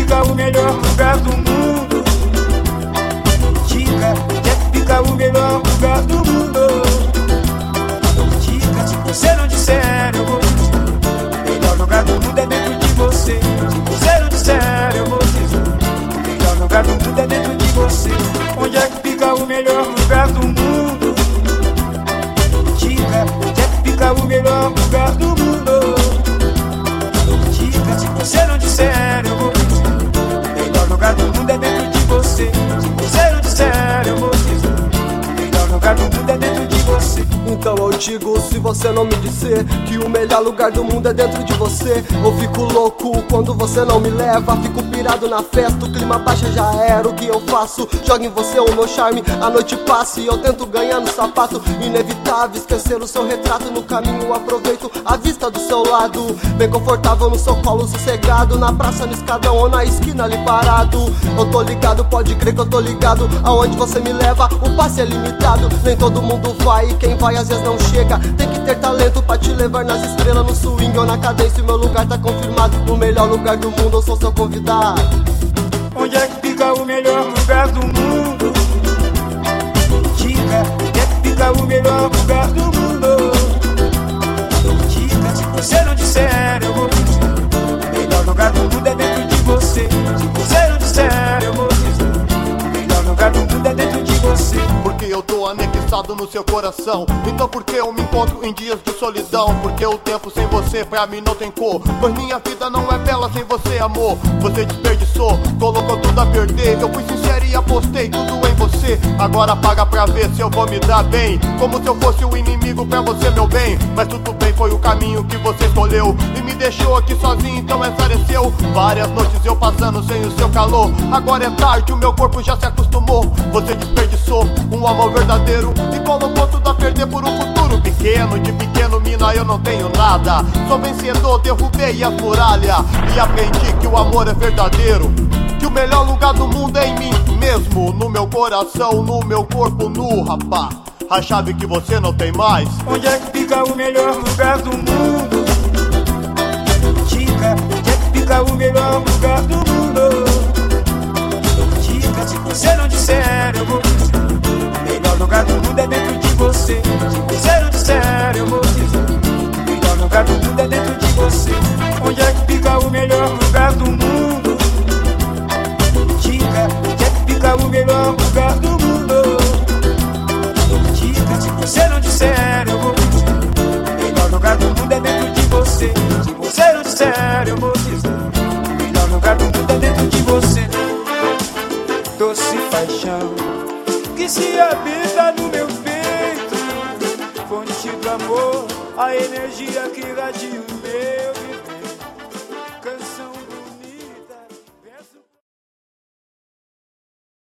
fica o melhor lugar do mundo? Diga onde é que fica o melhor lugar do mundo? Diga, se você não disser, eu vou dizer. O melhor lugar do mundo é dentro de você. Se você não disser, eu vou dizer. O melhor lugar do mundo é dentro de você. Onde é que fica o melhor lugar do mundo? Diga onde é que fica o melhor lugar do mundo? Diga, se você não disser, eu vou dizer. O melhor lugar do mundo é dentro de você. Se você não disser, eu vou dizer. O melhor lugar do mundo é dentro de você. Então eu digo, se você não me disser que o melhor lugar do mundo é dentro de você, eu fico louco quando você não me leva. Fico pirado na festa, o clima baixa, já era o que eu faço. Jogo em você o meu charme, a noite passa e eu tento ganhar no sapato. Inevitável esquecer o seu retrato, no caminho aproveito a vista do seu lado. Bem confortável no seu colo, sossegado, na praça, no escadão ou na esquina ali parado. Eu tô ligado, pode crer que eu tô ligado. Aonde você me leva, o passe é limitado. Nem todo mundo vai e quem vai às vezes não chega. Tem que ter talento pra te levar nas estrelas, no swing ou na cadência. O meu lugar tá confirmado, no melhor lugar do mundo eu sou seu convidado. Onde é que fica o melhor lugar do mundo? Diga onde é que fica o melhor lugar do mundo? Diga, se você não disser, eu vou dizer. O melhor lugar do mundo é dentro de você. Se você não disser, eu vou dizer. O melhor lugar do mundo é dentro de você. Porque eu tô anexado no seu coração. Então por que eu me encontro em dias de solidão? Porque o tempo sem você pra mim não tem cor. Pois minha vida não é bela sem você, amor. Você desperdiçou, colocou tudo a perder. Eu fui sincero e apostei tudo em você. Agora paga pra ver se eu vou me dar bem. Como se eu fosse o inimigo pra você, meu bem. Mas tudo bem, foi o caminho que você escolheu e me deixou aqui sozinho, então ensareceu. Várias noites eu passando sem o seu calor. Agora é tarde, o meu corpo já se acostumou. Você desperdiçou um amor verdadeiro e colocou tudo a perder por um futuro pequeno. De pequeno, mina, eu não tenho nada. Sou vencedor, derrubei as muralhas e aprendi que o amor é verdadeiro. Que o melhor lugar do mundo é em mim mesmo, no meu coração, no meu corpo nu, rapá. A chave que você não tem mais. Onde é que fica o melhor lugar do mundo? Diga onde é que fica o melhor lugar do mundo? Diga, se você não disser, eu vou dizer. O melhor lugar do mundo é dentro de você. Se você não disser, eu vou dizer. O melhor lugar do mundo é dentro de você. Onde é que fica o melhor lugar do mundo? Diga onde é que fica o melhor lugar do mundo? Diga, se você não disser, eu vou dizer. O melhor lugar do mundo é dentro de você. Se você não disser, eu vou dizer. O melhor lugar do mundo é dentro de você. Doce paixão que se habita no meu peito, fonte do amor, a energia que irradia o meu